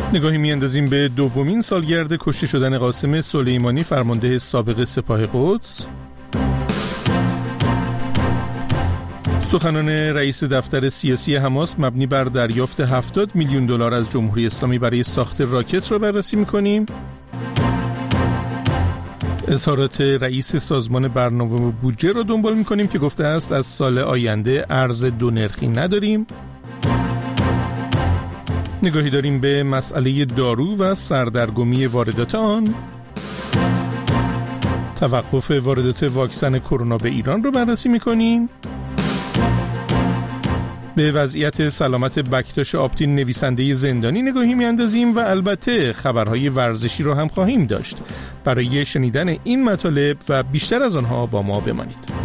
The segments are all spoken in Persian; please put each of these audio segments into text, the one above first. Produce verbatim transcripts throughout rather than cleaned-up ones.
نگاهی میاندازیم به دومین سالگرد کشته شدن قاسم سلیمانی فرمانده سابق سپاه قدس. سخنان رئیس دفتر سیاسی حماس مبنی بر دریافت هفتاد میلیون دلار از جمهوری اسلامی برای ساخت راکت را بررسی می‌کنیم. اظهارات رئیس سازمان برنامه و بودجه را دنبال می‌کنیم که گفته است از سال آینده ارز دو نرخی نداریم. نگاهی داریم به مسئله دارو و سردرگمی واردات آن. توقف واردات واکسن کرونا به ایران رو بررسی می‌کنیم. به وضعیت سلامت بکتاش آپتین نویسنده زندانی نگاهی میاندازیم و البته خبرهای ورزشی رو هم خواهیم داشت. برای شنیدن این مطالب و بیشتر از آنها با ما بمانید.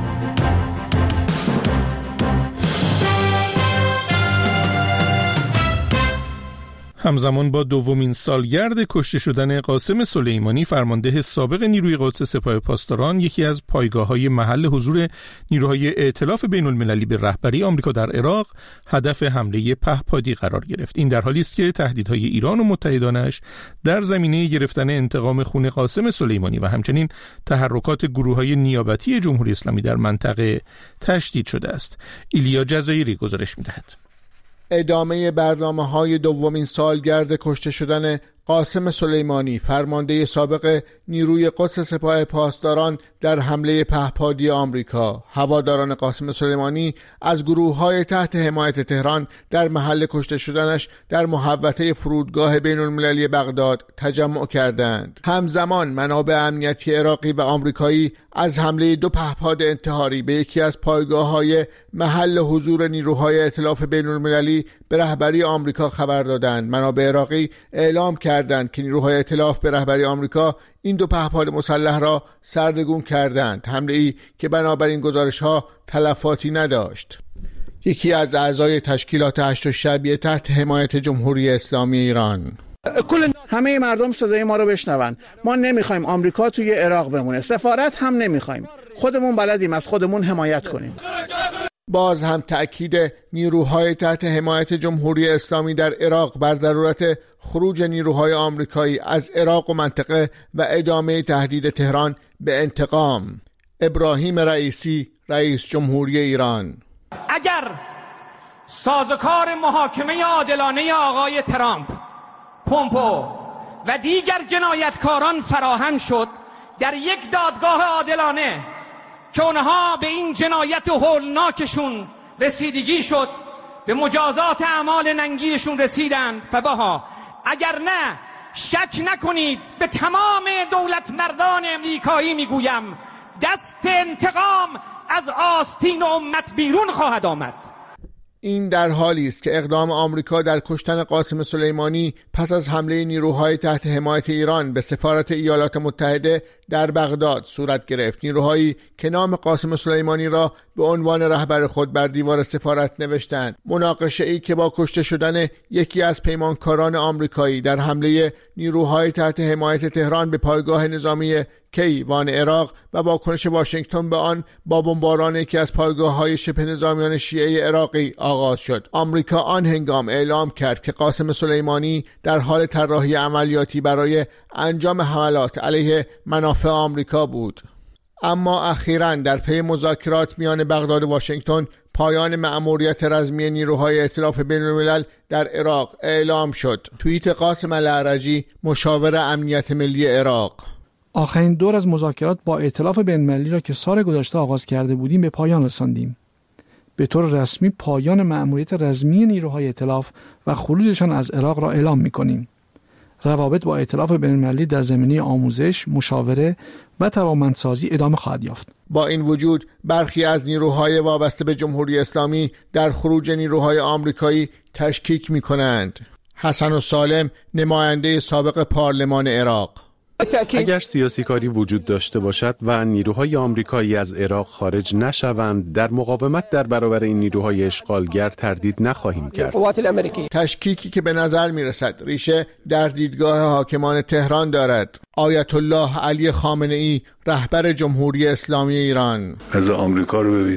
همزمان با دومین سالگرد کشته شدن قاسم سلیمانی فرمانده سابق نیروی قدس سپاه پاسداران، یکی از پایگاه‌های محل حضور نیروهای ائتلاف بین‌المللی به رهبری آمریکا در عراق هدف حمله پهپادی قرار گرفت. این در حالی است که تهدیدهای ایران و متحدانش در زمینه گرفتن انتقام خون قاسم سلیمانی و همچنین تحرکات گروه‌های نیابتی جمهوری اسلامی در منطقه تشدید شده است. ایلیا جزایری گزارش می‌دهد. ادامه برنامه‌های دومین سالگرد کشته شدن قاسم سلیمانی فرمانده سابق نیروی قدس سپاه پاسداران در حمله پهپادی آمریکا. هواداران قاسم سلیمانی از گروه‌های تحت حمایت تهران در محل کشته شدنش در محوطه فرودگاه بین‌المللی بغداد تجمع کردند. همزمان منابع امنیتی عراقی و آمریکایی از حمله دو پهپاد انتحاری به یکی از پایگاه‌های محل حضور نیروهای ائتلاف بین‌المللی به رهبری آمریکا خبر دادند. منابع عراقی اعلام کردند که نیروهای ائتلاف به رهبری آمریکا این دو پهپاد مسلح را سردرگم کردند، حمله‌ای که بنابراین گزارش‌ها تلفاتی نداشت. یکی از اعضای تشکیلات هشت شعبیه تحت حمایت جمهوری اسلامی ایران: همه مردم صدای ما رو بشنون. ما نمیخوایم آمریکا توی عراق بمونه، سفارت هم نمیخوایم، خودمون بلدیم از خودمون حمایت کنیم. باز هم تأکید نیروهای تحت حمایت جمهوری اسلامی در عراق بر ضرورت خروج نیروهای آمریکایی از عراق و منطقه و ادامه تهدید تهران به انتقام. ابراهیم رئیسی، رئیس جمهوری ایران: اگر سازوکار محاکمه عادلانه آقای ترامپ، پومپو و دیگر جنایتکاران فراهم شد در یک دادگاه عادلانه که اونها به این جنایت هولناکشون رسیدگی شد، به مجازات اعمال ننگیشون رسیدند، فبها. اگر نه، شک نکنید به تمام دولت مردان امریکایی میگویم دست انتقام از آستین امت بیرون خواهد آمد. این در حالی است که اقدام آمریکا در کشتن قاسم سلیمانی پس از حمله نیروهای تحت حمایت ایران به سفارت ایالات متحده در بغداد صورت گرفت. نیروهایی که نام قاسم سلیمانی را به عنوان رهبر خود بر دیوار سفارت نوشتند. مناقشه ای که با کشته شدن یکی از پیمانکاران آمریکایی در حمله نیروهای تحت حمایت تهران به پایگاه نظامی کیوان عراق و واکنش واشنگتن به آن با بمباران یکی از پایگاه‌های شبه نظامیان شیعه عراقی آغاز شد. آمریکا آن هنگام اعلام کرد که قاسم سلیمانی در حال طراحی عملیاتی برای انجام حملات علیه منافع آمریکا بود. اما اخیراً در پی مذاکرات میان بغداد و واشنگتن پایان مأموریت رزمی نیروهای ائتلاف بین‌الملل در عراق اعلام شد. توییت قاسم العرجی، مشاور امنیت ملی عراق: آخرین دور از مذاکرات با ائتلاف بین‌المللی را که سال گذشته آغاز کرده بودیم به پایان رساندیم. به طور رسمی پایان مأموریت رزمی نیروهای ائتلاف و خروجشان از عراق را اعلام می‌کنیم. روابط با ائتلاف بین‌المللی در زمینه آموزش، مشاوره و توانمندسازی ادامه خواهد یافت. با این وجود برخی از نیروهای وابسته به جمهوری اسلامی در خروج نیروهای آمریکایی تشکیک می‌کنند. حسن السالم، نماینده سابق پارلمان عراق: اگر سیاسی کاری وجود داشته باشد و نیروهای آمریکایی از عراق خارج نشوند، در مقاومت در برابر این نیروهای اشغالگر تردید نخواهیم کرد. تشکیکی که به نظر میرسد ریشه در دیدگاه حاکمان تهران دارد. آیت الله علی خامنه‌ای، رهبر جمهوری اسلامی ایران: از آمریکا رو ببینید،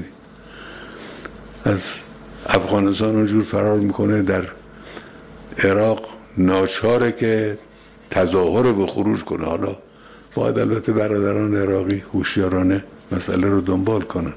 از افغانستان اونجور فرار میکنه، در عراق ناچاره که تظاهر و خروج کنه. حالا باید البته برادران عراقی هوشیارانه مسئله رو دنبال کنن.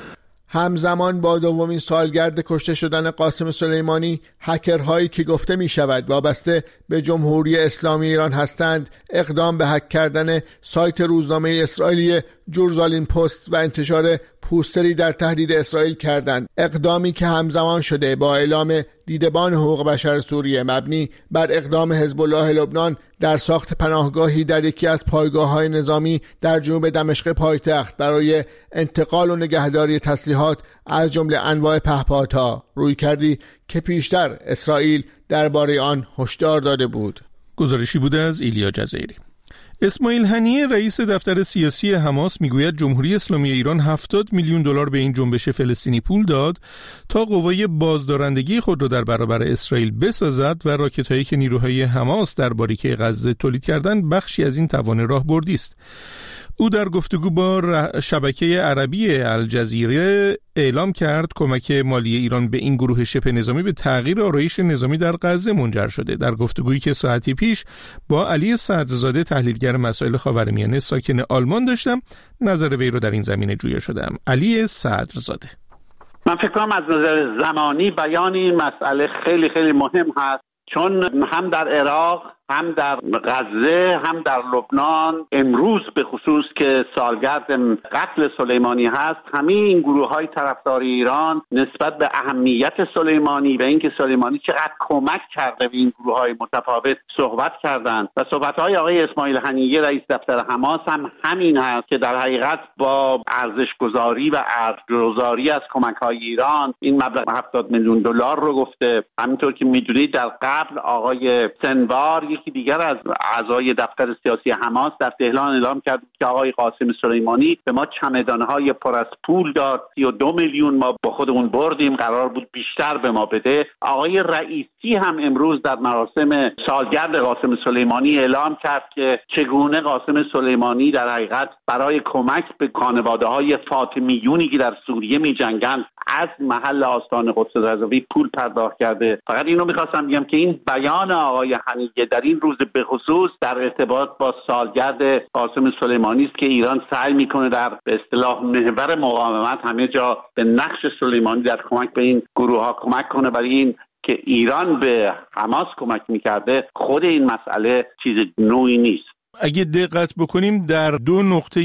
همزمان با دومین سالگرد کشته شدن قاسم سلیمانی، هکرهایی که گفته می شود وابسته به جمهوری اسلامی ایران هستند اقدام به هک کردن سایت روزنامه اسرائیلی جورزالین پست و انتشار پوستری در تهدید اسرائیل کردند. اقدامی که همزمان شده با اعلام دیدبان حقوق بشر سوریه مبنی بر اقدام حزب الله لبنان در ساخت پناهگاهی در یکی از پایگاه‌های نظامی در جنوب دمشق پایتخت برای انتقال و نگهداری تسلیحات از جمله انواع پهپادها، روی کردی که پیشتر اسرائیل درباره آن هشدار داده بود. گزارشی بوده از ایلیا جزیری. اسماعیل هنیه رئیس دفتر سیاسی حماس میگوید جمهوری اسلامی ایران هفتاد میلیون دلار به این جنبش فلسطینی پول داد تا قوای بازدارندگی خود را در برابر اسرائیل بسازد و راکت‌هایی که نیروهای حماس در باریکه غزه تولید کردند بخشی از این توان راهبردی است. او در گفتگو با شبکه عربی الجزیره اعلام کرد کمک مالی ایران به این گروه شبه نظامی به تغییر آرایش نظامی در غزه منجر شده. در گفتگویی که ساعتی پیش با علی صدرزاده تحلیلگر مسائل خاورمیانه ساکن آلمان داشتم، نظر وی را در این زمینه جویا شدم. علی صدرزاده: من فکر کنم از نظر زمانی بیان این مسئله خیلی خیلی مهم هست، چون هم در عراق، هم در غزه، هم در لبنان امروز به خصوص که سالگرد قتل سلیمانی هست، همه این گروه های طرفدار ایران نسبت به اهمیت سلیمانی و اینکه سلیمانی چقدر کمک کرده به این گروه های متفاوت صحبت کردند و صحبت های آقای اسماعیل هنیه رئیس دفتر حماس هم همین هست که در حقیقت با ارزش گذاری و ارزش‌گذاری از کمک های ایران این مبلغ هفتاد میلیون دلار رو گفته. همینطور که میدونید در قبل آقای سنوار یکی دیگر از اعضای دفتر سیاسی حماس در تهران اعلام کرد که آقای قاسم سلیمانی به ما چمدان‌های پر از پول داد، سی و دو میلیون ما با خودمون بردیم، قرار بود بیشتر به ما بده. آقای رئیسی هم امروز در مراسم سالگرد قاسم سلیمانی اعلام کرد که چگونه قاسم سلیمانی در حقیقت برای کمک به خانواده‌های فاطمیونی که در سوریه می‌جنگند از محل آستان قدس رضوی پول پرداخت کرده. فقط اینو می‌خواستم بگم که این بیان آقای حنیه در این روز به خصوص در ارتباط با سالگرد قاسم سلیمانی است که ایران سعی میکنه در به اصطلاح محور مقاومت همه جا به نقش سلیمانی در کمک به این گروه ها کمک کنه. برای این که ایران به حماس کمک میکرده، خود این مسئله چیز نوعی نیست. اگه دقت بکنیم در دو نقطه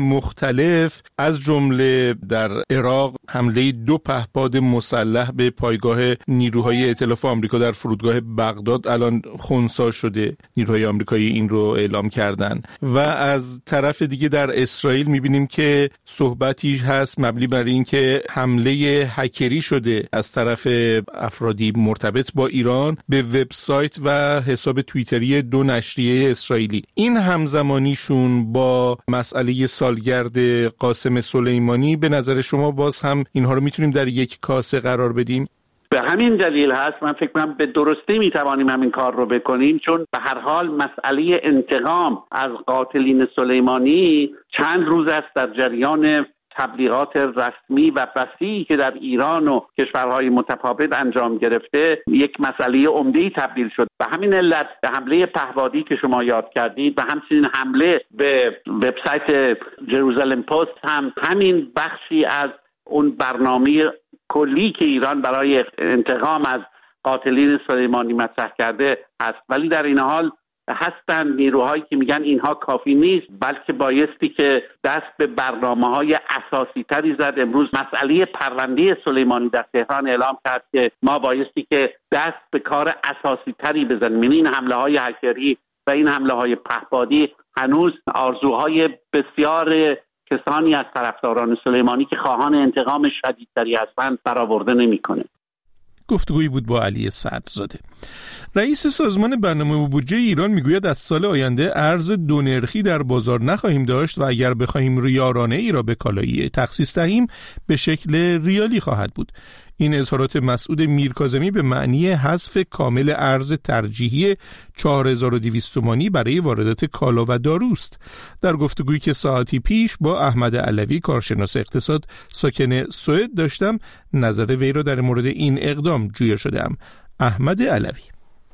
مختلف از جمله در عراق حمله دو پهپاد مسلح به پایگاه نیروهای ائتلاف آمریکا در فرودگاه بغداد الان خنثی شده، نیروهای آمریکایی این رو اعلام کردن، و از طرف دیگه در اسرائیل میبینیم که صحبتی هست مبنی بر این که حمله هکری شده از طرف افرادی مرتبط با ایران به وبسایت و حساب توییتری دو نشریه اسرائیلی. این همزمانیشون با مسئله سالگرد قاسم سلیمانی به نظر شما باز هم اینها رو میتونیم در یک کاسه قرار بدیم؟ به همین دلیل هست من فکر کنم به درستی میتوانیم همین کار رو بکنیم، چون به هر حال مسئله انتقام از قاتلین سلیمانی چند روز است در جریان تبلیغات رسمی و وسیعی که در ایران و کشورهای متفاوت انجام گرفته یک مسئله عمده‌ای تبدیل شد. به همین علت حمله پهپادی که شما یاد کردید و همچنین حمله به وبسایت جروزالم پست هم همین بخشی از اون برنامه کلی که ایران برای انتقام از قاتلین سلیمانی مطرح کرده هست. ولی در این حال هستند نیروهایی که میگن اینها کافی نیست، بلکه بایستی که دست به برنامه‌های اساسی تری زد. امروز مسئله پرونده سلیمانی در تهران اعلام کرد که ما بایستی که دست به کار اساسی تری بزنیم. این حمله های هکری و این حمله های پهپادی هنوز آرزوهای بسیار کسانی از طرفداران سلیمانی که خواهان انتقام شدیدتری هستند برآورده نمی‌کنه. گفتگویی بود با علی صدرزاده. رئیس سازمان برنامه و بودجه ایران میگوید از سال آینده ارز دو نرخی در بازار نخواهیم داشت و اگر بخواهیم ریالانه ای را به کالایی تخصیص دهیم به شکل ریالی خواهد بود. این اظهارات مسعود میرکاظمی به معنی حذف کامل ارز ترجیحی چهار هزار و دویست تومانی برای واردات کالا و داروست. در گفتگویی که ساعتی پیش با احمد علوی کارشناس اقتصاد ساکن سوئد داشتم، نظر وی را در مورد این اقدام جویا شدم. احمد علوی: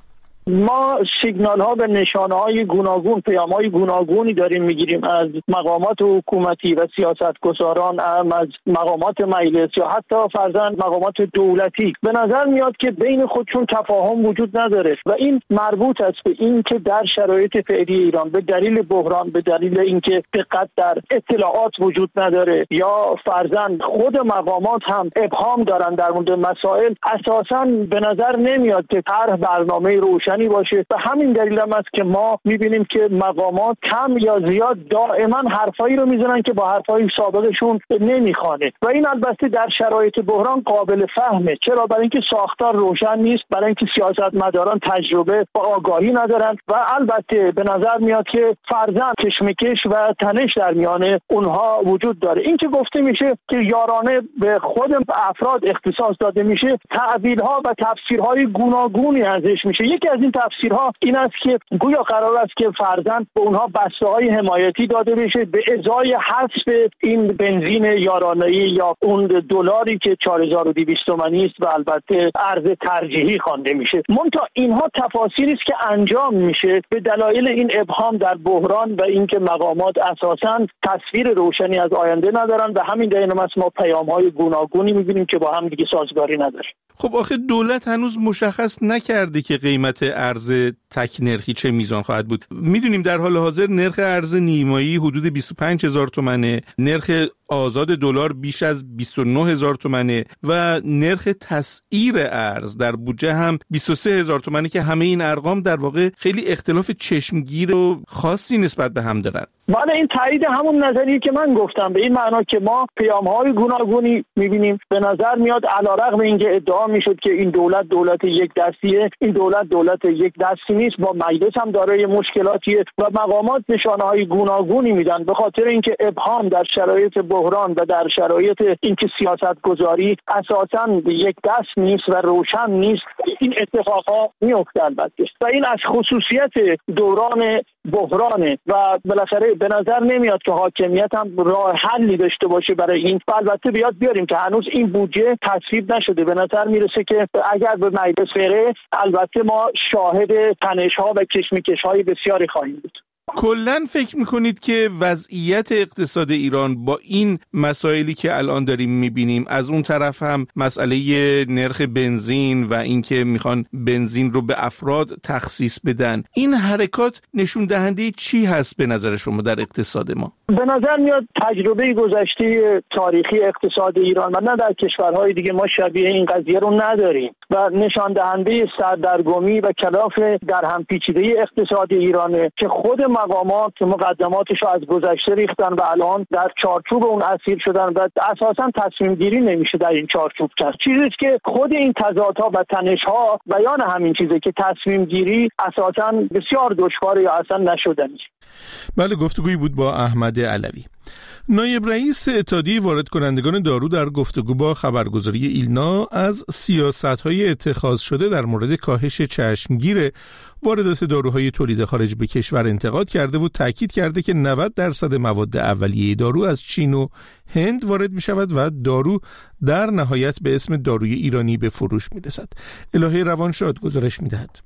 ما سیگنال ها به نشانه های گوناگون، پیام های گوناگونی داریم میگیریم از مقامات حکومتی و سیاستگزاران، از مقامات مجلس یا حتی فرضاً مقامات دولتی. به نظر میاد که بین خودشون تفاهم وجود نداره و این مربوط است به این که در شرایط فعلی ایران به دلیل بحران، به دلیل اینکه دقت در اطلاعات وجود نداره یا فرضاً خود مقامات هم ابهام دارن در مورد مسائل، اساساً به نظر نمیاد که طرح برنامه روشنی باشه و همین دلیل هم است که ما میبینیم که مقامات کم یا زیاد دائما حرفایی رو میزنن که با حرفای سابقشون نمیخوانه و این البته در شرایط بحران قابل فهمه. چرا؟ برای اینکه ساختار روشن نیست، برای اینکه سیاستمداران تجربه و آگاهی ندارن و البته به نظر میاد که فرضاً کشمکش و تنش در میان اونها وجود داره. این که گفته میشه که یارانه به خود افراد اختصاص داده میشه، تعبیرها و تفسیرهای گوناگونی ازش میشه. یکی از این تفسیرها این است که گویا قرار است که فرضاً به اونها بسته‌های حمایتی داده بشه به ازای حذف این بنزین یارانه‌ای یا اون دلاری که چهار هزار و دویست تومانی است و البته ارز ترجیحی خوانده میشه. منتها اینها تفاسیری است که انجام میشه به دلایل این ابهام در بحران و اینکه مقامات اساساً تصویر روشنی از آینده ندارن و همین دلیل ما پیام‌های گوناگونی می‌بینیم که با هم دیگه سازگاری نداره. خب آخه دولت هنوز مشخص نکرده که قیمت ارز تک نرخی چه میزان خواهد بود. میدونیم در حال حاضر نرخ ارز نیمایی حدود بیست و پنج هزار تومانه، نرخ آزاد دلار بیش از بیست و نه هزار تومانه و نرخ تسعیر ارز در بودجه هم بیست و سه هزار تومانه که همه این ارقام در واقع خیلی اختلاف چشمگیر و خاصی نسبت به هم دارن. بله، این تایید همون نظریه که من گفتم، به این معنا که ما پیام‌های گوناگونی می‌بینیم. به نظر میاد علیرغم اینکه ادعا میشد که این دولت دولت یک دستیه، این دولت دولت یک دستی نیست، با مجلس هم دارای مشکلاتیه و مقامات نشانه‌های گوناگونی میدن به خاطر اینکه ابهام در شرایط بحران و در شرایط اینکه سیاست‌گذاری اساساً یک دست نیست و روشن نیست، این اتفاقا میفته البته و این از خصوصیت دوران بحرانه و بالاخره به نظر نمیاد که حاکمیت هم راه حلی داشته باشه برای این. البته بیاد بیاریم که هنوز این بودجه تصویب نشده. به نظر میرسه که اگر به مجلس بره البته ما شاهد تنش‌ها و کشمکش‌های بسیاری خواهیم بود. کلاً فکر میکنید که وضعیت اقتصاد ایران با این مسائلی که الان داریم میبینیم، از اون طرف هم مسئله نرخ بنزین و اینکه میخوان بنزین رو به افراد تخصیص بدن، این حرکات نشون دهنده چی هست به نظر شما در اقتصاد ما؟ به نظر میاد تجربه گذشته تاریخی اقتصاد ایران و نه در کشورهای دیگه ما شبیه این قضیه رو نداریم و نشان دهنده سردرگمی و کلاف در هم پیچیده اقتصاد ایرانه که خود مقامات مقدماتش رو از گذشته ریختن و الان در چارچوب اون اسیر شدن و اساساً تصمیم گیری نمیشه در این چارچوب کرد. چیزی که خود این تضادها و تنش‌ها بیان همین چیزه که تصمیم گیری اساساً بسیار دشواره یا اصلا نشدنی. بله، گفتگویی بود با احمد علوی، نایب رئیس اتحادیه وارد کنندگان دارو، در گفتگو با خبرگزاری ایلنا از سیاست‌های اتخاذ شده در مورد کاهش چشمگیر واردات داروهای تولید خارج به کشور انتقاد کرده و تاکید کرده که نود درصد مواد اولیه دارو از چین و هند وارد می شود و دارو در نهایت به اسم داروی ایرانی به فروش می رسد. الهه روانشاد گزارش می دهد.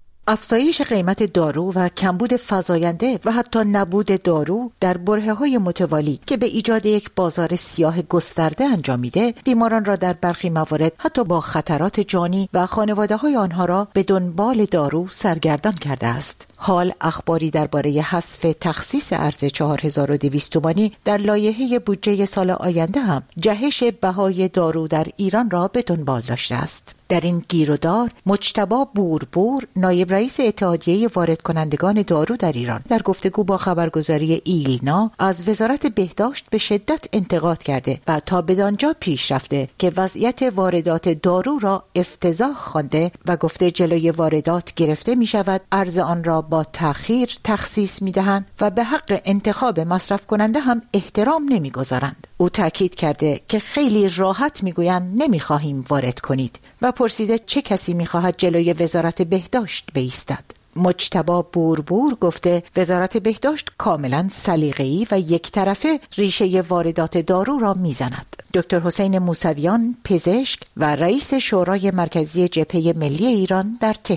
افزایش قیمت دارو و کمبود فزاینده و حتی نبود دارو در برهه‌های متوالی که به ایجاد یک بازار سیاه گسترده انجام میده، بیماران را در برخی موارد حتی با خطرات جانی و خانواده‌های آنها را به دنبال دارو سرگردان کرده است. حال اخباری درباره حذف تخصیص ارز چهار هزار و دویست تومانی در لایحه بودجه سال آینده هم جهش بهای دارو در ایران را به دنبال داشته است. در این گیرودار مجتبی بوربور، نایب رئیس اتحادیه وارد کنندگان دارو در ایران، در گفتگو با خبرگزاری ایلنا از وزارت بهداشت به شدت انتقاد کرده و تا بدانجا پیش رفته که وضعیت واردات دارو را افتضاح خوانده و گفته جلوی واردات گرفته می شود، ارز آن را با تأخیر تخصیص می دهند و به حق انتخاب مصرف کننده هم احترام نمی گذارند. او تاکید کرده که خیلی راحت می گویند نمی خواهیم وارد کنید و پرسیده چه کسی می خواهد جلوی وزارت بهداشت بایستد. مجتبی بوربور گفته وزارت بهداشت کاملا سلیقه‌ای و یک طرفه ریشه واردات دارو را میزند. دکتر حسین موسویان، پزشک و رئیس شورای مرکزی جبهه ملی ایران در تهران: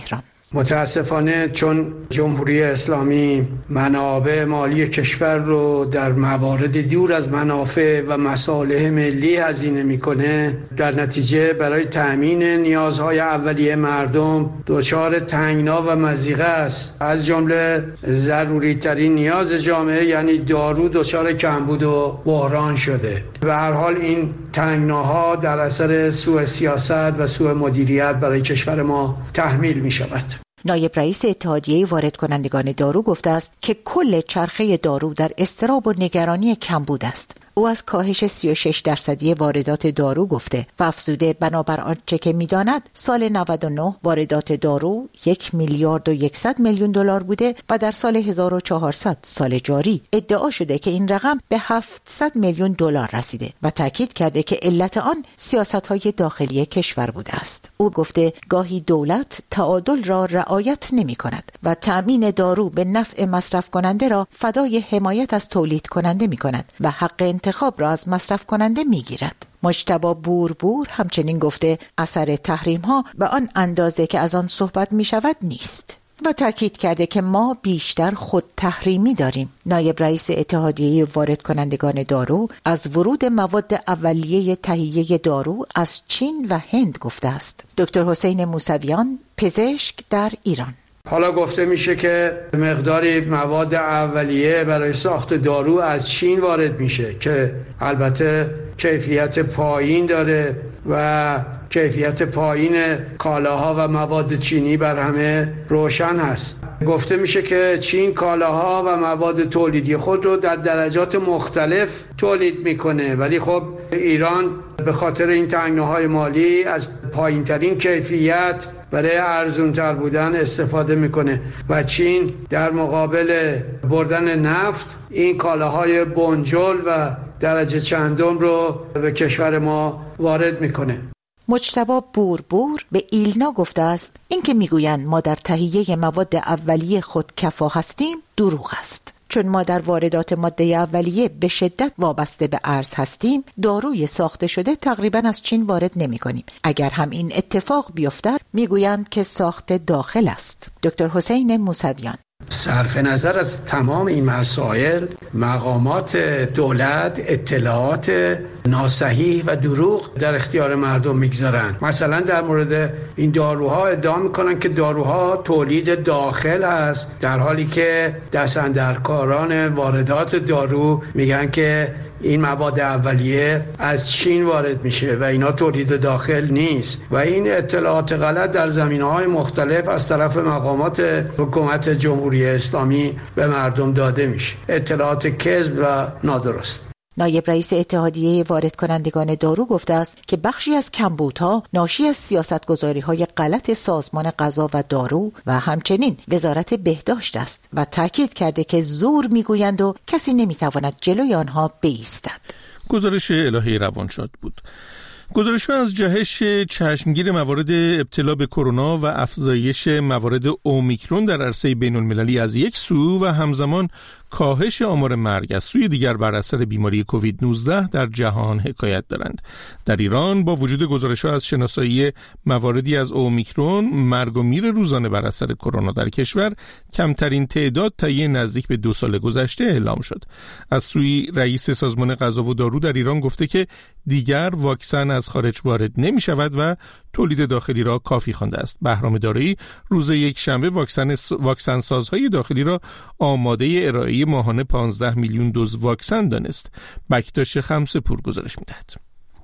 متاسفانه چون جمهوری اسلامی منابع مالی کشور رو در موارد دور از منافع و مصالح ملی هزینه میکنه، در نتیجه برای تأمین نیازهای اولیه مردم دچار تنگنا و مضیقه است. از جمله ضروری ترین نیاز جامعه یعنی دارو دچار کمبود و بحران شده. به هر حال این تنگناها در اثر سوء سیاست و سوء مدیریت برای کشور ما تحمیل می شود. نایب رئیس اتحادیه وارد کنندگان دارو گفته است که کل چرخه دارو در اضطراب و نگرانی کمبود است. او از کاهش سی و شش درصدی واردات دارو گفته و افزوده بنابر آنچه که می‌داند سال نود و نه واردات دارو یک میلیارد و صد میلیون دلار بوده و در سال هزار و چهارصد سال جاری ادعا شده که این رقم به هفتصد میلیون دلار رسیده و تاکید کرده که علت آن سیاست‌های داخلی کشور بوده است. او گفته گاهی دولت تعادل را رعایت نمی‌کند و تأمین دارو به نفع مصرف کننده را فدای حمایت از تولید کننده می‌کند و حق انتخاب را از مصرف کننده میگیرد. مجتبی بوربور همچنین گفته اثر تحریم ها به آن اندازه که از آن صحبت می شود نیست و تاکید کرده که ما بیشتر خود تحریمی داریم. نایب رئیس اتحادیه وارد کنندگان دارو از ورود مواد اولیه تهیه دارو از چین و هند گفته است. دکتر حسین موسویان، پزشک در ایران: حالا گفته میشه که مقداری مواد اولیه برای ساخت دارو از چین وارد میشه که البته کیفیت پایین داره و کیفیت پایین کالاها و مواد چینی بر همه روشن هست. گفته میشه که چین کالاها و مواد تولیدی خود رو در درجات مختلف تولید میکنه، ولی خب ایران به خاطر این تنگناهای مالی از پایین ترین کیفیت برای ارزونتر بودن استفاده میکنه و چین در مقابل بردن نفت این کالاهای بنجل و درجه چندم رو به کشور ما وارد میکنه. مجتبی بوربور به ایلنا گفته است اینکه میگویند ما در تهیه مواد اولیه خود کفا هستیم دروغ است، چون ما در واردات ماده اولیه به شدت وابسته به ارز هستیم. داروی ساخته شده تقریبا از چین وارد نمی کنیم. اگر هم این اتفاق بیفتد میگویند که ساخت داخل است. دکتر حسین موسویان: صرف نظر از تمام این مسائل، مقامات دولت اطلاعات ناصحیح و دروغ در اختیار مردم میگذارن. مثلا در مورد این داروها ادعا میکنن که داروها تولید داخل است، در حالی که دستاندرکاران واردات دارو میگن که این مواد اولیه از چین وارد میشه و اینا تولید داخل نیست و این اطلاعات غلط در زمینه‌های مختلف از طرف مقامات حکومت جمهوری اسلامی به مردم داده میشه. اطلاعات کذب و نادرست. نایب رئیس اتحادیه وارد کنندگان دارو گفته است که بخشی از کمبودها ناشی از سیاستگذاری‌های غلط سازمان غذا و دارو و همچنین وزارت بهداشت است و تاکید کرده که زور میگویند و کسی نمیتواند جلوی آنها بایستد. گزارش الهه روانشاد بود. گزارش‌ها از جهش چشمگیر موارد ابتلا به کرونا و افزایش موارد اومیکرون در عرصه بین‌المللی از یک سو و همزمان کاهش آمار مرگ از سوی دیگر بر اثر بیماری کووید نوزده در جهان حکایت دارند. در ایران با وجود گزارش‌ها از شناسایی مواردی از اومیکرون، مرگ و میر روزانه بر اثر کرونا در کشور کمترین تعداد طی نزدیک به دو سال گذشته اعلام شد. از سوی رئیس سازمان غذا و دارو در ایران گفته که دیگر واکسن از خارج وارد نمی شود و تولید داخلی را کافی خوانده است. بهرام دارایی روز یک شنبه واکسن واکسن سازهای داخلی را آماده ارائه ماهانه پانزده میلیون دوز واکسن دانست. بکتاش خمسه پور گزارش می‌دهد.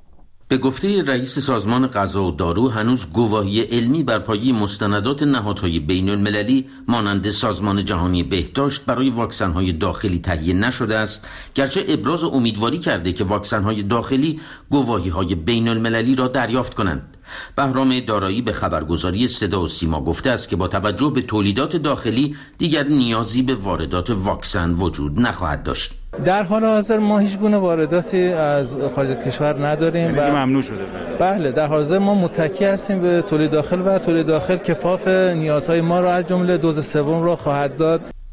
به گفته رئیس سازمان غذا و دارو هنوز گواهی علمی بر پایه مستندات نهادهای بین المللی مانند سازمان جهانی بهداشت برای واکسن‌های داخلی تهیه نشده است، گرچه ابراز امیدواری کرده که واکسن‌های داخلی گواهی‌های بین المللی را دریافت کنند. بهرام دارایی به خبرگزاری صدا و سیما گفته است که با توجه به تولیدات داخلی دیگر نیازی به واردات واکسن وجود نخواهد داشت. در حال حاضر ما هیچ گونه وارداتی از خارج کشور نداریم و ممنوع شده. بله، در حال حاضر ما متکی هستیم به تولید داخل و تولید داخل کفاف نیازهای ما را از جمله دوز سوم را خواهد داد.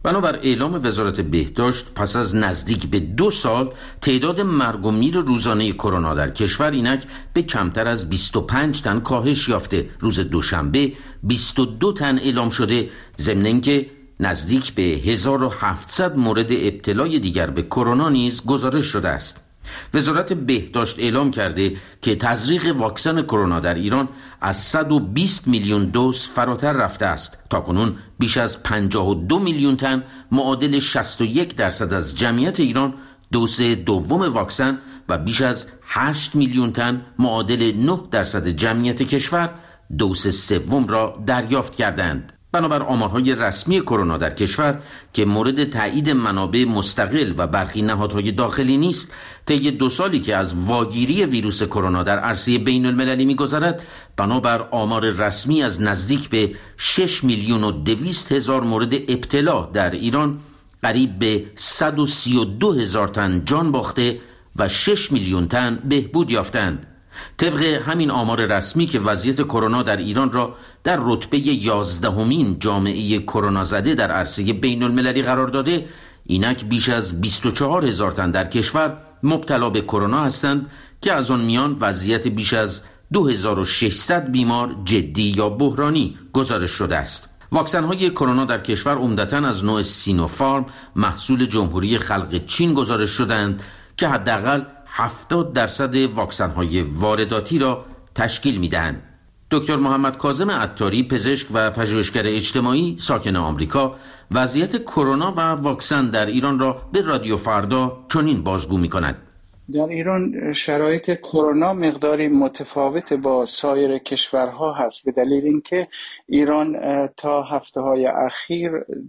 بنابر اعلام وزارت بهداشت پس از نزدیک به دو سال تعداد مرگ و میر روزانه کرونا در کشور اینک به کمتر از بیست و پنج تن کاهش یافته. روز دوشنبه بیست و دو تن اعلام شده، ضمن اینکه نزدیک به هزار و هفتصد مورد ابتلای دیگر به کرونا نیز گزارش شده است. وزارت بهداشت اعلام کرده که تزریق واکسن کرونا در ایران از صد و بیست میلیون دوز فراتر رفته است. تاکنون بیش از پنجاه و دو میلیون تن معادل شصت و یک درصد از جمعیت ایران دوز دوم واکسن و بیش از هشت میلیون تن معادل نه درصد جمعیت کشور دوز سوم را دریافت کردند. بنابر آمارهای رسمی کرونا در کشور که مورد تایید منابع مستقل و برخی نهادهای داخلی نیست، طی دو سالی که از واگیری ویروس کرونا در عرصه بین المللی می‌گذرد، بنابر آمار رسمی از نزدیک به شش میلیون و دویست هزار مورد ابتلا در ایران، قریب به صد و سی و دو هزار تن جان باخته و شش میلیون تن بهبود یافتند. طبق همین آمار رسمی که وضعیت کرونا در ایران را در رتبه یازدهمین جامعه کرونا زده در عرصه بین المللی قرار داده، اینک بیش از بیست و چهار هزار تن در کشور مبتلا به کرونا هستند که از آن میان وضعیت بیش از دو هزار و ششصد بیمار جدی یا بحرانی گزارش شده است. واکسن های کرونا در کشور عمدتاً از نوع سینوفارم محصول جمهوری خلق چین گزارش شدند که حداقل هفتاد درصد واکسن های وارداتی را تشکیل می دهند. دکتر محمد کاظم عطاری، پزشک و پژوهشگر اجتماعی ساکن آمریکا، وضعیت کرونا و واکسن در ایران را به رادیو فردا چنین بازگو می کند. در ایران شرایط کرونا مقداری متفاوت با سایر کشورها هست، به دلیل اینکه ایران تا هفته‌های اخیر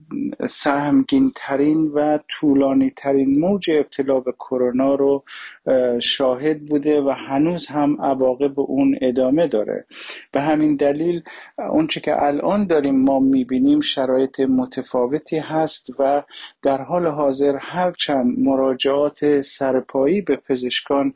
سهمگین ترین و طولانی ترین موج ابتلا به کرونا رو شاهد بوده و هنوز هم عواقب اون ادامه داره. به همین دلیل اونچه که الان داریم ما میبینیم شرایط متفاوتی هست و در حال حاضر هرچند مراجعات سرپایی به پزشکان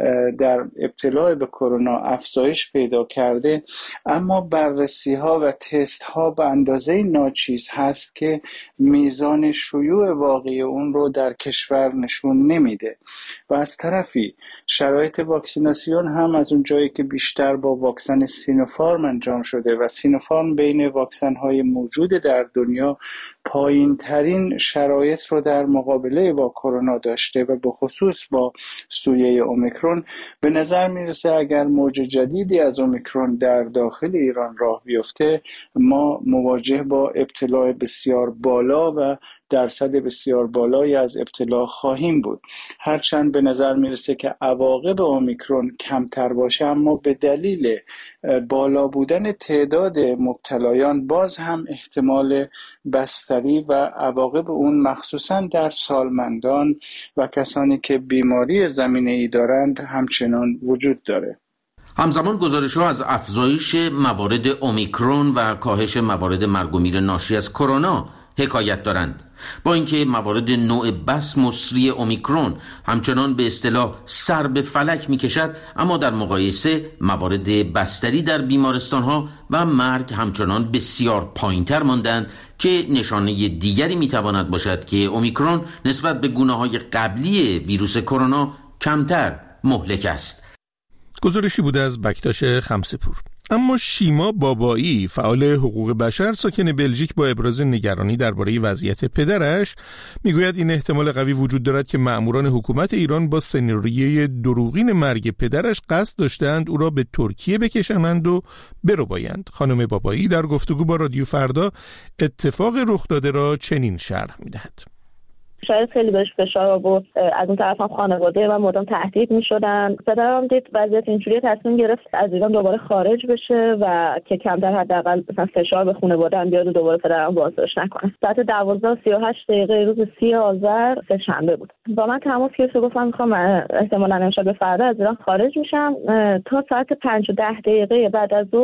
در ابتلا به کرونا افزایش پیدا کرده، اما بررسی ها و تست ها به اندازه ناچیز هست که میزان شیوع واقعی اون رو در کشور نشون نمیده. و از طرفی شرایط واکسیناسیون هم از اون جایی که بیشتر با واکسن سینوفارم انجام شده و سینوفارم بین واکسن های موجود در دنیا پایین ترین شرایط رو در مقابله با کرونا داشته و به خصوص با سویه اومیکرون، به نظر میرسه اگر موج جدیدی از اومیکرون در داخل ایران راه بیفته ما مواجه با ابتلا بسیار بالا و درصد بسیار بالایی از ابتلا خواهیم بود. هرچند به نظر میرسه که عواقب اومیکرون کمتر باشه، اما به دلیل بالا بودن تعداد مبتلایان باز هم احتمال بستری و عواقب اون مخصوصا در سالمندان و کسانی که بیماری زمینه‌ای دارند همچنان وجود داره. همزمان گزارش‌ها از افزایش موارد اومیکرون و کاهش موارد مرگ و میر ناشی از کرونا حکایت دارند. با اینکه موارد نوع بس مصری اومیکرون همچنان به اصطلاح سر به فلک می‌کشد، اما در مقایسه موارد بستری در بیمارستان‌ها و مرگ همچنان بسیار پایین‌تر ماندند که نشانه دیگری می‌تواند باشد که اومیکرون نسبت به گونه‌های قبلی ویروس کرونا کمتر مهلک است. گزارشی بوده از بکتاش خمسه‌پور. اما شیما بابایی، فعال حقوق بشر ساکن بلژیک، با ابراز نگرانی درباره وضعیت پدرش میگوید این احتمال قوی وجود دارد که مأموران حکومت ایران با سناریوی دروغین مرگ پدرش قصد داشتند او را به ترکیه بکشانند و بربایند. خانم بابایی در گفتگو با رادیو فردا اتفاق رخ داده را چنین شرح میدهد. شاید خیلی بهش فشار آورد، از اون طرف هم خانواده و مدام تهدید می‌شدن. پدرم دید وضعیت اینجوری، تصمیم گرفت از ایران دوباره خارج بشه و که کمتر حداقل مثلا فشار به خانواده هم بیاد و دوباره پدرم بازداشت نکنه. ساعت دوازده و سی و هشت دقیقه روز سی آذر سه شنبه بود. با من تماس گرفت و گفتم می‌خوام احتمالاً امشب به فردا از ایران خارج میشم. تا ساعت پنج و ده دقیقه بعد از ظهر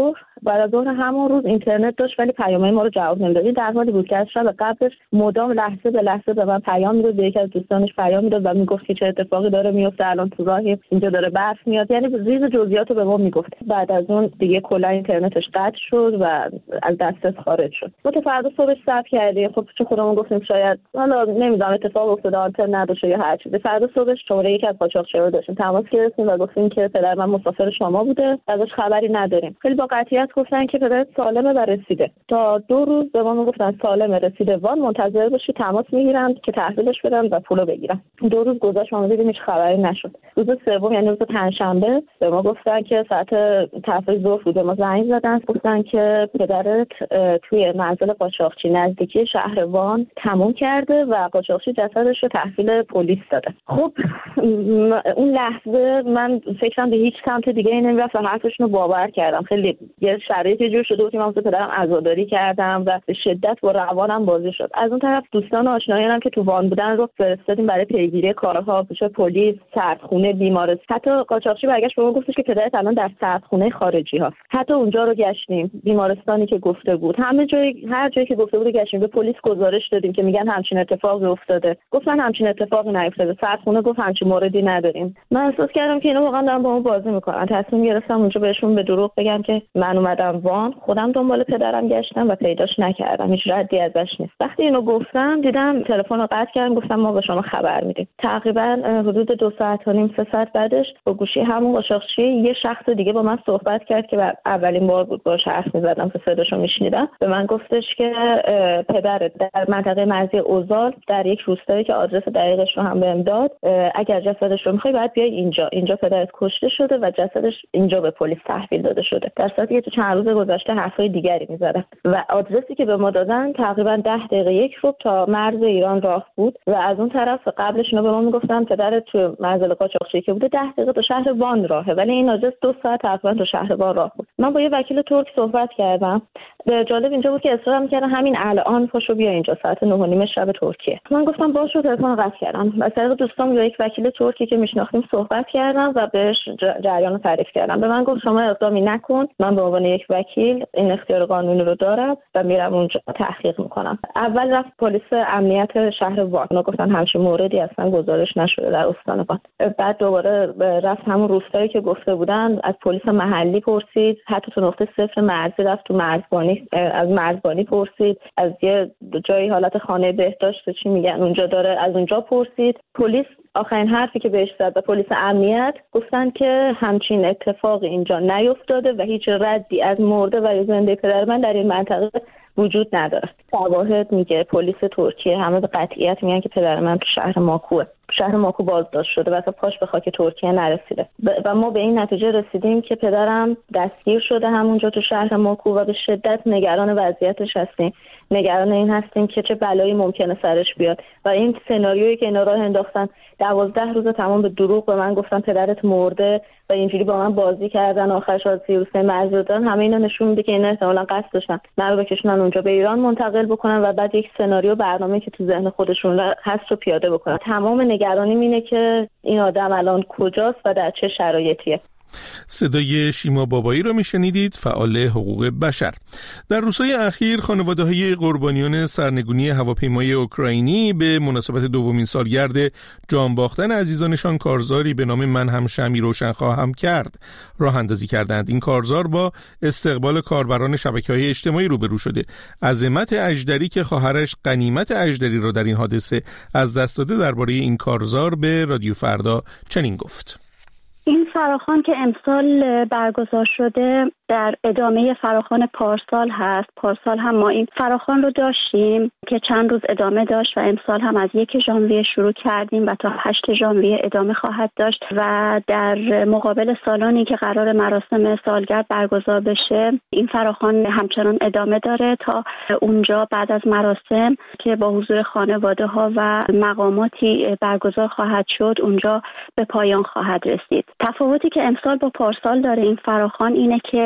بعد از ظهر همون روز اینترنت داشت ولی پیامای ما رو جواب نمیداد. در حالی بود که از شب قبلش مدام لحظه به لحظه به من پیام میداد، به یکی از دوستانش پیام میداد و میگفت که چه اتفاقی داره میفته، الان تو راهی، اینجا داره برف میاد، یعنی ریز جزئیات رو به ما میگفت. بعد از اون دیگه کلا اینترنتش قطع شد و از دسترس خارج شد. ما تا فردا صبح صبر کردیم، خب چه خودمون گفتیم شاید حالا نمیدونم اتفاق افتاده آنتن نداشه یا هر چیزی. فردا صبح شماره یکی از قاچاقچی‌ها داشتیم تماس گرفتیم و گفتیم که پدر من مسافر شما بوده، ازش خبری نداریم. خیلی با قطعیت گفتن که پدرت سالمه و رسیده. تا دو روز به ما میگفتن سالمه رسیده وان، منتظر باشی تماس میگیرن که تحویلش بدن و پولو بگیرن. دو روز گذشت ما دیدیم هیچ خبری نشد. روز سوم یعنی روز پنجشنبه به ما گفتن که ساعت تفریح ظهر بود، ما زنگ زدن گفتن که پدرت توی منزل قاچاقچی نزدیکی شهر وان تموم کرده و قاچاقچی جسدش رو تحویل پلیس داده. خب اون لحظه من فکرم به هیچ سمت دیگه ای نمیرفت و حرفشون رو باور کردم. خیلی یه شرایطی جور شده بود که من واسه پدرم عزاداری کردم و به شدت با روانم بازی شد. از اون طرف دوستان و آشنایانم که تو وان بودن رو فرستادیم برای پیگیری کارها، پیش پلیس، سردخونه، بیمارستان. حتی قاچاقچی برگشت به ما گفتش که پدرت الان در سردخونه خارجی هست. حتی اونجا رو گشتیم، بیمارستانی که گفته بود، همه جای هر جایی که گفته بود گشتیم. به پلیس گزارش دادیم که میگن همچین اتفاقی افتاده. گفتن همچین اتفاقی نیفتاده. سردخونه گفت همچین موردی نداریم. من احساس کردم که اینا واقعا دارن با ما بازی میکنن. تصمیم گرفتم اونجا بهشون به دروغ بگم که من اومدم وان، خودم دنبال پدرم گشتم و پیداش نکردم، هیچ ردی ازش نیست. وقتی اینو گفتم دیدم تلفن رو قطع کردم، گفتم ما به شما خبر میدیم. تقریبا حدود دو ساعت و نیم سه ساعت بعدش با گوشی همون قاچاقچی یه شخص دیگه با من صحبت کرد که اولین بار بود باهاش حرف میزدم که صداشو میشنیدم. به من گفتش که پدرت در منطقه مرزی اوزال در یک روستایی که آدرس دقیقش رو هم بهم داد، اگر جسدش رو میخوای باید بیای اینجا. اینجا پدرت کشته شده و جسدش اینجا به پلیس تحویل داده شده. در صورتی که تو چند روز گذشته حرفای دیگری میزدن و آدرسی که به ما دادن تقریبا ده دقیقه یک رو تا مرز ایران راه بود و از اون طرف قبلش اینا به ما میگفتن پدرت تو منزل قاچاقچی که بوده ده دقیقه تا شهر وان راهه، ولی این آدرس دو ساعت تقریبا تا شهر وان راه بود. من با یه وکیل ترک صحبت کردم. جالب اینجا بود که اصرار می‌کردن همین الان پاشو بیا اینجا ساعت نه و نیم شب ترکیه. من گفتم باشه، تلفن قطع کردم. از طریق دوستام با یک وکیل ترکی که میشناختیم صحبت کردم و بهش جریان رو تعریف کردم. به من گفت شما اقدامی نکن، من به عنوان یک وکیل این اختیار قانونی رو دارم و میرم اونجا تحقیق میکنم. اول رفت پلیس امنیت شهر وان، اونا گفتن همچین موردی اصلا گزارش نشده در استان وان. بعد دوباره رفت همون روستایی که گفته بودن، از پلیس محلی پرسید، حتی تو نقطه صفر مرزی رفت، تو مرزبانی از مرزبانی پرسید، از یه جایی حالت خانه بهداشت چی میگن اونجا داره، از اونجا پرسید. پلیس آخرین حرفی که بهش زد و پلیس امنیت گفتن که همچین اتفاقی اینجا نیفتاده و هیچ ردی از مرده و زنده پدر من در این منطقه وجود نداره. شواهد میگه پلیس ترکیه همه به قطعیت میگن که پدر من تو شهر ماکوه، شهر ماکو بازداشت شده و اصلا پاش به خاک ترکیه نرسیده و ما به این نتیجه رسیدیم که پدرم دستگیر شده همونجا تو شهر ماکو و به شدت نگران وضعیتش هستیم. نگران این هستیم که چه بلایی ممکنه سرش بیاد و این سناریویی که اینا راه انداختن، دوازده روز تمام به دروغ به من گفتن پدرت مرده و اینجوری با من بازی کردن، آخرش از سیروسه مرز دادن، همه اینا نشون میده که اینا احتمالاً قصد داشتن من رو بکشونن اونجا به ایران منتقل بکنن و بعد یک سناریو برنامه‌ای که تو ذهن خودشون هست رو پیاده بکنن. تمام نگرانیم اینه که این آدم الان کجاست و در چه شرایطیه. صدای شیما بابایی را میشنیدید، فعال حقوق بشر. در روزهای اخیر خانواده‌های قربانیان سرنگونی هواپیمای اوکراینی به مناسبت دومین سالگرد جان باختن عزیزانشان کارزاری به نام من هم شمعی روشن خواهم کرد راه اندازی کردند. این کارزار با استقبال کاربران شبکه‌های اجتماعی روبرو شده. عظمت اژدری که خواهرش غنیمت اژدری را در این حادثه از دست داده درباره این کارزار به رادیو فردا چنین گفت: این فراخوان که امسال برگزار شده در ادامه فراخوان پارسال هست. پارسال هم ما این فراخوان رو داشتیم که چند روز ادامه داشت و امسال هم از یک ژانویه شروع کردیم و تا هشت ژانویه ادامه خواهد داشت و در مقابل سالانی که قرار مراسم سالگرد برگزار بشه این فراخوان همچنان ادامه داره تا اونجا بعد از مراسم که با حضور خانواده ها و مقاماتی برگزار خواهد شد اونجا به پایان خواهد رسید. تفاوتی که امسال با پارسال داره این فراخوان اینه که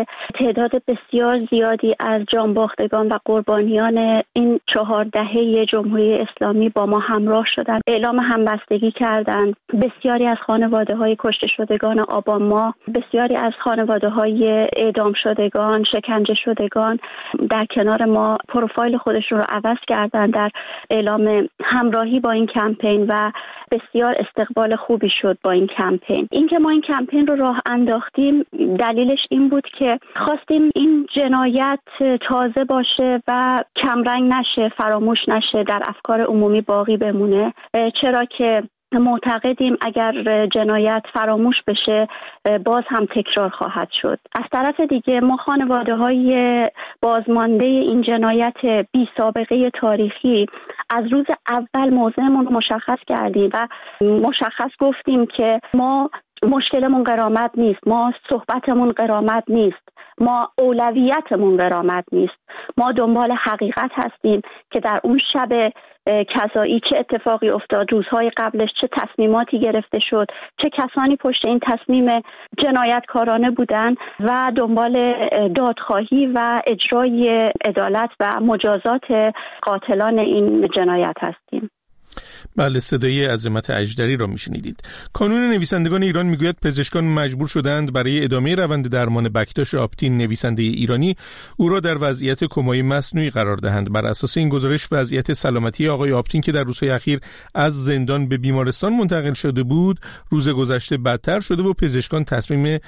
تعداد بسیار زیادی از جانباختگان و قربانیان این چهار دهه جمهوری اسلامی با ما همراه شدند، اعلام همبستگی کردند. بسیاری از خانواده‌های کشته شدگان آبان ماه، بسیاری از خانواده‌های اعدام شدگان، شکنجه شدگان در کنار ما پروفایل خودشون رو عوض کردند در اعلام همراهی با این کمپین و بسیار استقبال خوبی شد با این کمپین. اینکه ما این کمپین رو راه انداختیم دلیلش این بود که خواستیم این جنایت تازه باشه و کمرنگ نشه، فراموش نشه، در افکار عمومی باقی بمونه، چرا که معتقدیم اگر جنایت فراموش بشه باز هم تکرار خواهد شد. از طرف دیگه ما خانواده‌های بازمانده این جنایت بی سابقه تاریخی از روز اول موضعمون رو مشخص کردیم و مشخص گفتیم که ما مشکلمون غرامت نیست، ما صحبتمون غرامت نیست، ما اولویتمون غرامت نیست، ما دنبال حقیقت هستیم که در اون شب کذایی چه اتفاقی افتاد، روزهای قبلش چه تصمیماتی گرفته شد، چه کسانی پشت این تصمیم جنایتکارانه بودن و دنبال دادخواهی و اجرای عدالت و مجازات قاتلان این جنایت هستیم. بله، صدای عظمت اژدری را میشنیدید. کانون نویسندگان ایران میگوید پزشکان مجبور شدند برای ادامه روند درمان بکتاش آپتین نویسنده ایرانی او را در وضعیت کمای مصنوعی قرار دهند. بر اساس این گزارش وضعیت سلامتی آقای آپتین که در روزهای اخیر از زندان به بیمارستان منتقل شده بود روز گذشته بدتر شده و پزشکان تصمیم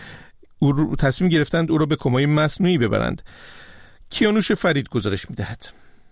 او تصمیم گرفتند او را به کمای مصنوعی ببرند. کیانوش فرید گزارش میدهد.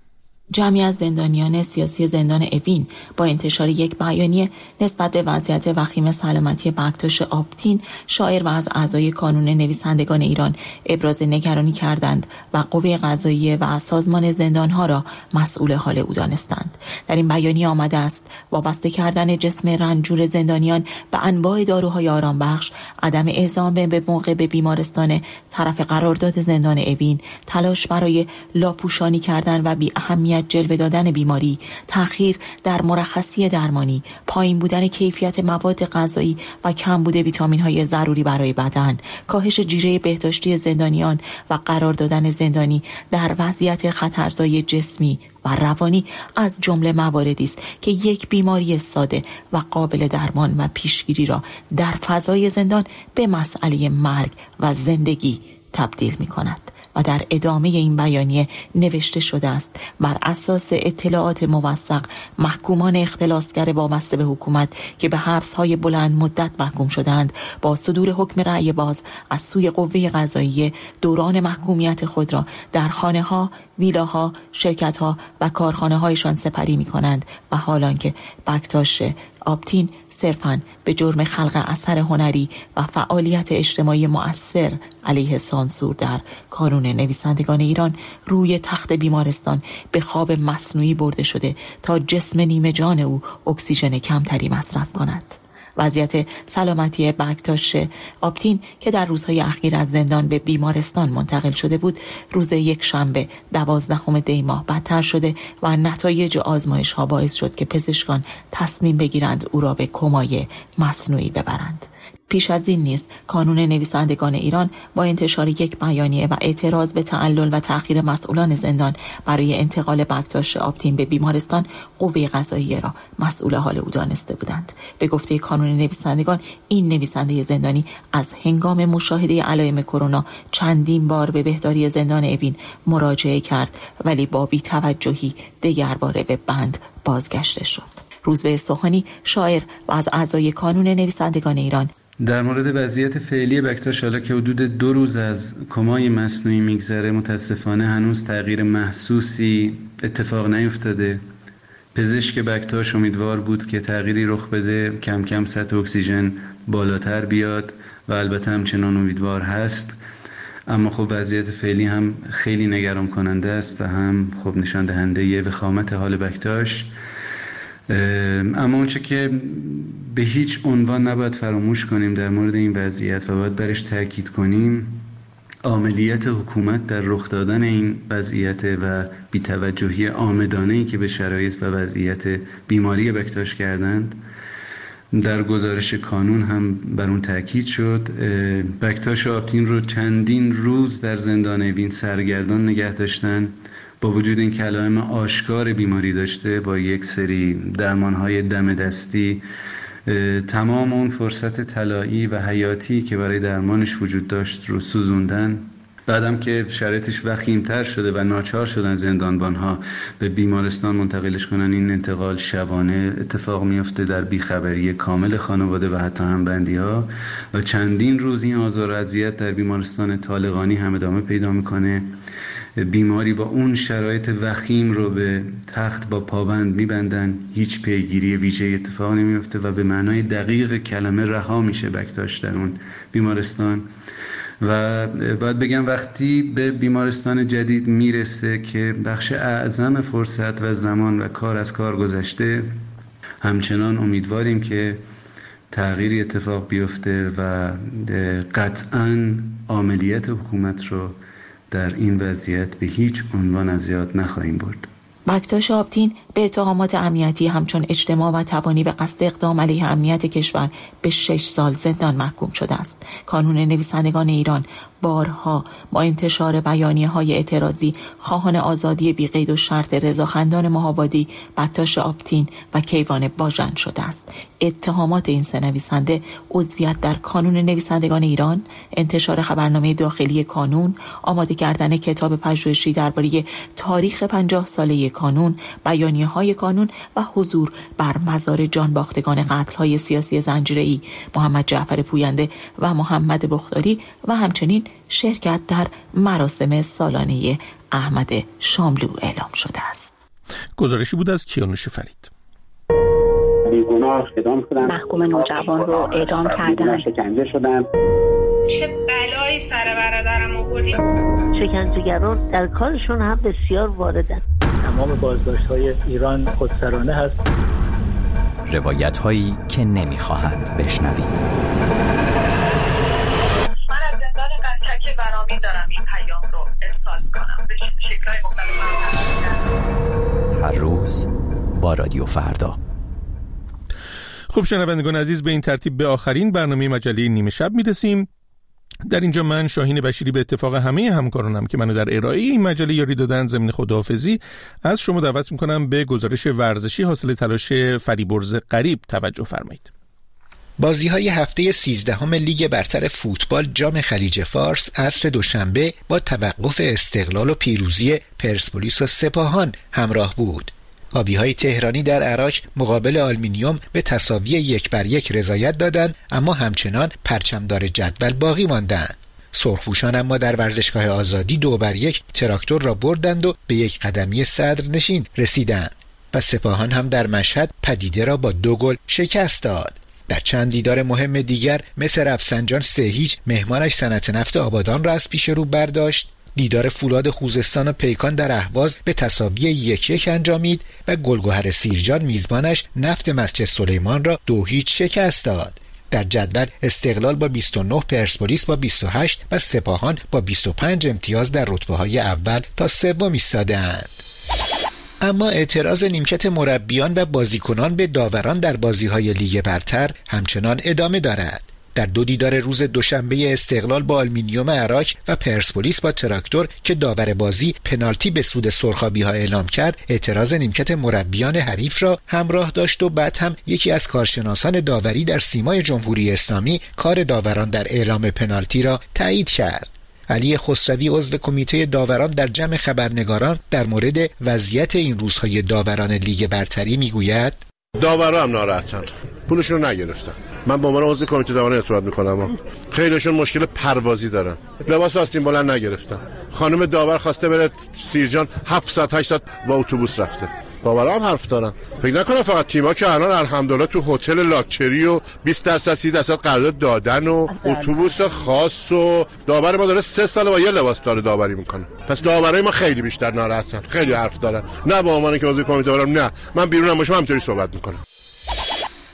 جمعی از زندانیان سیاسی زندان اوین با انتشار یک بیانیه نسبت به وضعیت وخیم سلامتی بکتاش آپتین شاعر و از اعضای کانون نویسندگان ایران ابراز نگرانی کردند و قوه قضاییه و سازمان زندانها را مسئول حال او دانستند. در این بیانیه آمده است وابسته کردن جسم رنجور زندانیان به انواع داروهای آرامبخش، عدم اعزام به موقع به بیمارستان طرف قرارداد زندان اوین، تلاش برای لاپوشانی کردن و بی اهمیت جلوه دادن بیماری، تأخیر در مرخصی درمانی، پایین بودن کیفیت مواد غذایی و کمبود ویتامین‌های ضروری برای بدن، کاهش جیره بهداشتی زندانیان و قرار دادن زندانی در وضعیت خطرزای جسمی و روانی از جمله مواردی است که یک بیماری ساده و قابل درمان و پیشگیری را در فضای زندان به مسئله مرگ و زندگی تبدیل می‌کند. و در ادامه این بیانیه نوشته شده است بر اساس اطلاعات موثق محکومان اختلاسگر وابسته به حکومت که به حبس‌های بلند مدت محکوم شدند با صدور حکم رأی باز از سوی قوه قضاییه دوران محکومیت خود را در خانه‌ها، ویلاها، شرکت‌ها و کارخانه‌هایشان سپری می‌کنند و حالان که بکتاش آپتین صرفاً به جرم خلق اثر هنری و فعالیت اجتماعی مؤثر علیه سانسور در کانون نویسندگان ایران روی تخت بیمارستان به خواب مصنوعی برده شده تا جسم نیمه جان او اکسیژن کمتری مصرف کند. وضعیت سلامتی بکتاش آپتین که در روزهای اخیر از زندان به بیمارستان منتقل شده بود روز یک شنبه دوازدهم دی ماه بدتر شده و نتایج آزمایش ها باعث شد که پزشکان تصمیم بگیرند او را به کمای مصنوعی ببرند. پیش از این نیز کانون نویسندگان ایران با انتشار یک بیانیه و اعتراض به تعلل و تأخیر مسئولان زندان برای انتقال بکتاش آپتین به بیمارستان قوه قضاییه را مسئول حال او دانسته بودند. به گفته کانون نویسندگان این نویسنده زندانی از هنگام مشاهده علائم کرونا چندین بار به بهداری زندان اوین مراجعه کرد ولی با بی‌توجهی دگرباره به بند بازگشته شد. روزبه سوهانی شاعر و از اعضای کانون نویسندگان ایران در مورد وضعیت فعلی بکتاش حالا که حدود دو روز از کمای مصنوعی میگذره متاسفانه هنوز تغییر محسوسی اتفاق نیفتاده. پزشک بکتاش امیدوار بود که تغییری رخ بده، کم کم سطح اکسیژن بالاتر بیاد و البته همچنان امیدوار هست، اما خب وضعیت فعلی هم خیلی نگران کننده است و هم خب نشان دهنده وخامت حال بکتاش. اما اونچه که به هیچ عنوان نباید فراموش کنیم در مورد این وضعیت و باید برش تاکید کنیم عاملیت حکومت در رخ دادن این وضعیت و بی‌توجهی عامدانه‌ای که به شرایط و وضعیت بیماری بکتاش کردند در گزارش کانون هم بر اون تاکید شد. بکتاش آپتین رو چندین روز در زندان اوین سرگردان نگه داشتن، با وجود این که علائم آشکار بیماری داشته، با یک سری درمانهای دم دستی تمام اون فرصت طلایی و حیاتی که برای درمانش وجود داشت رو سوزوندن. بعدم که شرایطش وخیم‌تر شده و ناچار شدن زندانبان‌ها به بیمارستان منتقلش کنن، این انتقال شبانه اتفاق میفته در بیخبری کامل خانواده و حتی همبندی‌ها و چندین روز این آزار و اذیت در بیمارستان طالقانی هم ادامه پیدا میکنه. بیماری با اون شرایط وخیم رو به تخت با پابند میبندن، هیچ پیگیری ویژه اتفاق نمیفته و به معنای دقیق کلمه رها میشه بکتاش در اون بیمارستان. و باید بگم وقتی به بیمارستان جدید میرسه که بخش اعظم فرصت و زمان و کار از کار گذشته، همچنان امیدواریم که تغییری اتفاق بیفته و قطعاً عملیات حکومت رو در این وضعیت به هیچ عنوان از یاد نخواهیم برد. بکتاش آپتین به اتهامات امنیتی همچون اجتماع و توانی به قصد اقدام علیه امنیت کشور به شش سال زندان محکوم شده است. کانون نویسندگان ایران بارها با انتشار بیانیه‌های اعتراضی خواهان آزادی بی قید و شرط رضا خندان مهابادی، بکتاش آپتین و کیوان باژن شده است. اتهامات این سه نویسنده عضویت در کانون نویسندگان ایران، انتشار خبرنامه داخلی کانون، آماده کردن کتاب پژوهشی درباره تاریخ پنجاه ساله کانون، بیانیه‌های کانون و حضور بر مزار جانباختگان قتل‌های سیاسی زنجیره‌ای محمد جعفر پوینده و محمد بختاری و همچنین شرکت در مراسم سالانه احمد شاملو اعلام شده است. گزارشی بود از کیانوش فرید. محکوم نوجوان رو اعدام کردن. شکنجه شدن. چه بلایی سر برادرم آوردی؟ شکنجهگران در کارشون هم بسیار واردن. تمام بازداشت‌های ایران خودسرانه هست. روایت هایی که نمیخواهند بشنوید. من از زندان قنچک برامین دارم این پیام رو ارسال میکنم به شکل‌های مختلف. هر روز با رادیو فردا. خب شنوندگان عزیز، به این ترتیب به آخرین برنامه مجله نیمه شب میرسیم. در اینجا من شاهین بشیری به اتفاق همه همکارانم که منو در ارائه این مجله یاری دادن ضمن خداحافظی از شما دعوت میکنم به گزارش ورزشی حاصل تلاش فریبرز غریب توجه فرمایید. بازی‌های هفته سیزدهم لیگ برتر فوتبال جام خلیج فارس عصر دوشنبه با توقف استقلال و پیروزی پرسپولیس و سپاهان همراه بود. آبی‌های تهرانی در عراق مقابل آلومینیوم به تساوی یک بر یک رضایت دادند، اما همچنان پرچمدار جدول باقی ماندند. سرخپوشان اما در ورزشگاه آزادی دو بر یک تراکتور را بردند و به یک قدمی صدر نشین رسیدند و سپاهان هم در مشهد پدیده را با دو گل شکست داد. در چند دیدار مهم دیگر مثل رفسنجان سه هیچ مهمانش صنعت نفت آبادان را از پیش رو برداشت. دیدار فولاد خوزستان و پیکان در اهواز به تساوی یک یک انجامید و گلگهر سیرجان میزبانش نفت مسجد سلیمان را دو هیچ شکست داد. در جدول استقلال با بیست و نه، پرسپولیس با بیست و هشت و سپاهان با بیست و پنج امتیاز در رتبه‌های اول تا سوم ایستاده‌اند. اما اعتراض نیمکت مربیان و بازیکنان به داوران در بازی‌های لیگ برتر همچنان ادامه دارد. در دو دیدار روز دوشنبه استقلال با آلومینیوم عراق و پرسپولیس با تراکتور که داور بازی پنالتی به سود سرخابی‌ها اعلام کرد، اعتراض نیمکت مربیان حریف را همراه داشت و بعد هم یکی از کارشناسان داوری در سیمای جمهوری اسلامی کار داوران در اعلام پنالتی را تایید کرد. علی خسروی عضو کمیته داوران در جمع خبرنگاران در مورد وضعیت این روزهای داوران لیگ برتری میگوید: داورا هم ناراحتن، پولشون رو نگرفتن. من با عنوان عضو کمیته داوران صحبت میکنم. خیلیشون مشکل پروازی دارن، لباس آستین بلند نگرفتن. خانم داور خواسته بره سیرجان هفت ساعت هشت ساعت با اتوبوس رفته. داورا هم حرف دارن. فکر نکنم فقط تیم‌ها که الان الحمدلله تو هتل لاکچری و بیست درصد سی درصد قرارداد دادن و اتوبوس خاص و داور ما داره سه سال با یه لباس داره داوری میکنه. پس داورای ما خیلی بیشتر ناراحتن، خیلی حرف دارن. نه با عنوان که عضو کمیته داوران، نه من بیرونم باشم همینطوری صحبت میکنم.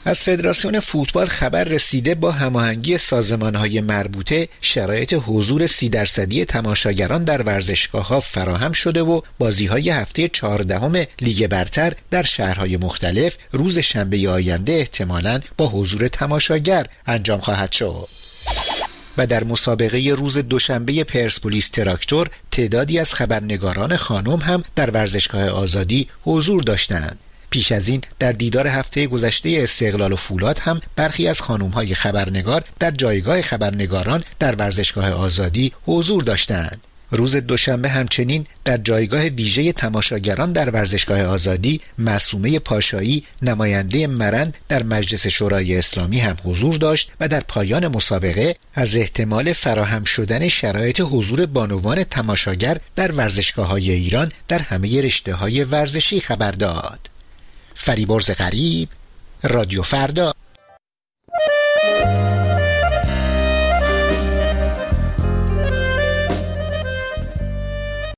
از فدراسیون فوتبال خبر رسیده با هماهنگی سازمان‌های مربوطه شرایط حضور سی درصدی تماشاگران در ورزشگاه‌ها فراهم شده و بازی‌های هفته چهاردهم لیگ برتر در شهرهای مختلف روز شنبه آینده احتمالاً با حضور تماشاگر انجام خواهد شد. و در مسابقه روز دوشنبه پرسپولیس تراکتور تعدادی از خبرنگاران خانم هم در ورزشگاه آزادی حضور داشتند. پیش از این در دیدار هفته گذشته استقلال و فولاد هم برخی از خانم‌های خبرنگار در جایگاه خبرنگاران در ورزشگاه آزادی حضور داشتند. روز دوشنبه همچنین در جایگاه ویژه تماشاگران در ورزشگاه آزادی معصومه پاشایی نماینده مرند در مجلس شورای اسلامی هم حضور داشت و در پایان مسابقه از احتمال فراهم شدن شرایط حضور بانوان تماشاگر در ورزشگاه‌های ایران در همه رشته‌های ورزشی خبر داد. فریبرز غریب، رادیو فردا.